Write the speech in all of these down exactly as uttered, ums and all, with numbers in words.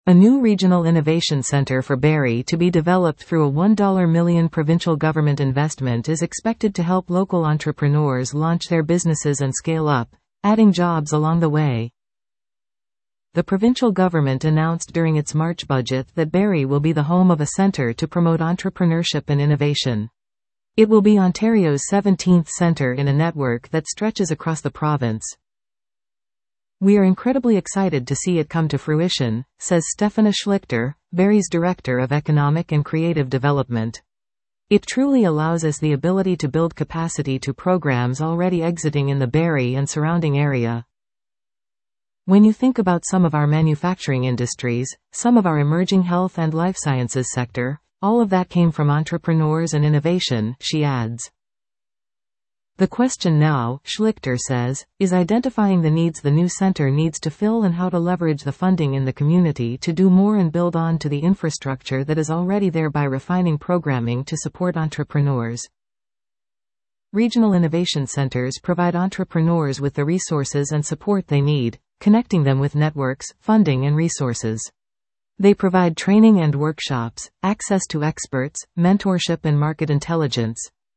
A new regional innovation center for Barrie to be developed through a one million dollars provincial government investment is expected to help local entrepreneurs launch their businesses and scale up, adding jobs along the way. The provincial government announced during its March budget that Barrie will be the home of a centre to promote entrepreneurship and innovation. It will be Ontario's seventeenth centre in a network that stretches across the province. We are incredibly excited to see it come to fruition, says Stefana Schlichter, Barrie's Director of Economic and Creative Development. It truly allows us the ability to build capacity to programs already exiting in the Barrie and surrounding area. When you think about some of our manufacturing industries, some of our emerging health and life sciences sector, all of that came from entrepreneurs and innovation, she adds. The question now, Schlichter says, is identifying the needs the new center needs to fill and how to leverage the funding in the community to do more and build on to the infrastructure that is already there by refining programming to support entrepreneurs. Regional innovation centers provide entrepreneurs with the resources and support they need, connecting them with networks, funding and resources. They provide training and workshops, access to experts, mentorship and market intelligence.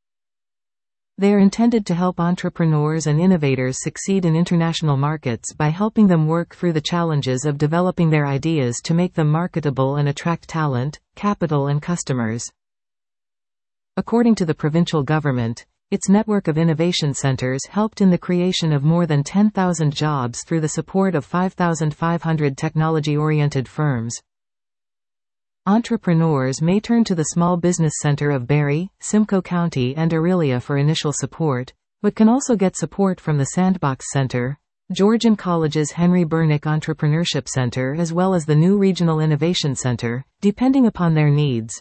They are intended to help entrepreneurs and innovators succeed in international markets by helping them work through the challenges of developing their ideas to make them marketable and attract talent, capital and customers. According to the provincial government, its network of innovation centers helped in the creation of more than ten thousand jobs through the support of five thousand five hundred technology-oriented firms. Entrepreneurs may turn to the Small Business Center of Barrie, Simcoe County and Orillia for initial support, but can also get support from the Sandbox Center, Georgian College's Henry Bernick Entrepreneurship Center as well as the new Regional Innovation Center, depending upon their needs.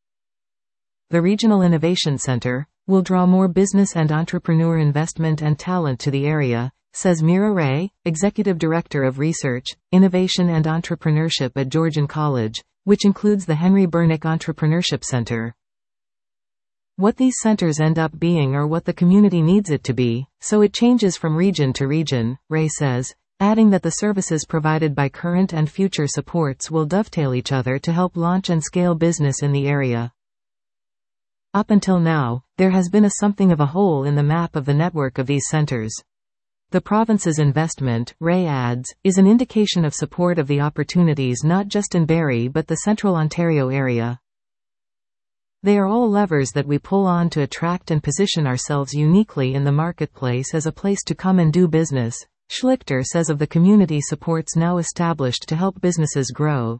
The Regional Innovation Center will draw more business and entrepreneur investment and talent to the area, says Mira Ray, Executive Director of Research, Innovation and Entrepreneurship at Georgian College, which includes the Henry Bernick Entrepreneurship Center. What these centers end up being are what the community needs it to be, so it changes from region to region, Ray says, adding that the services provided by current and future supports will dovetail each other to help launch and scale business in the area. Up until now, there has been a something of a hole in the map of the network of these centers. The province's investment, Ray adds, is an indication of support of the opportunities not just in Barrie but the central Ontario area. They are all levers that we pull on to attract and position ourselves uniquely in the marketplace as a place to come and do business, Schlichter says of the community supports now established to help businesses grow.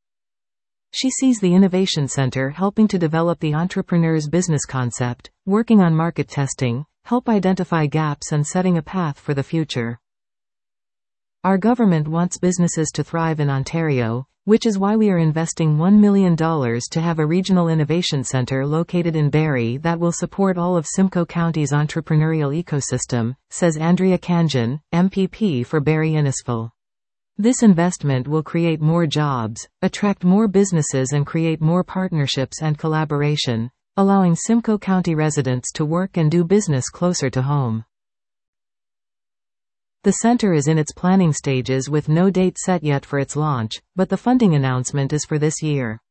She sees the Innovation Center helping to develop the entrepreneur's business concept, working on market testing, help identify gaps and setting a path for the future. Our government wants businesses to thrive in Ontario, which is why we are investing one million dollars to have a regional innovation center located in Barrie that will support all of Simcoe County's entrepreneurial ecosystem, says Andrea Khanjin, M P P for Barrie-Innisfil. This investment will create more jobs, attract more businesses and create more partnerships and collaboration, allowing Simcoe County residents to work and do business closer to home. The center is in its planning stages with no date set yet for its launch, but the funding announcement is for this year.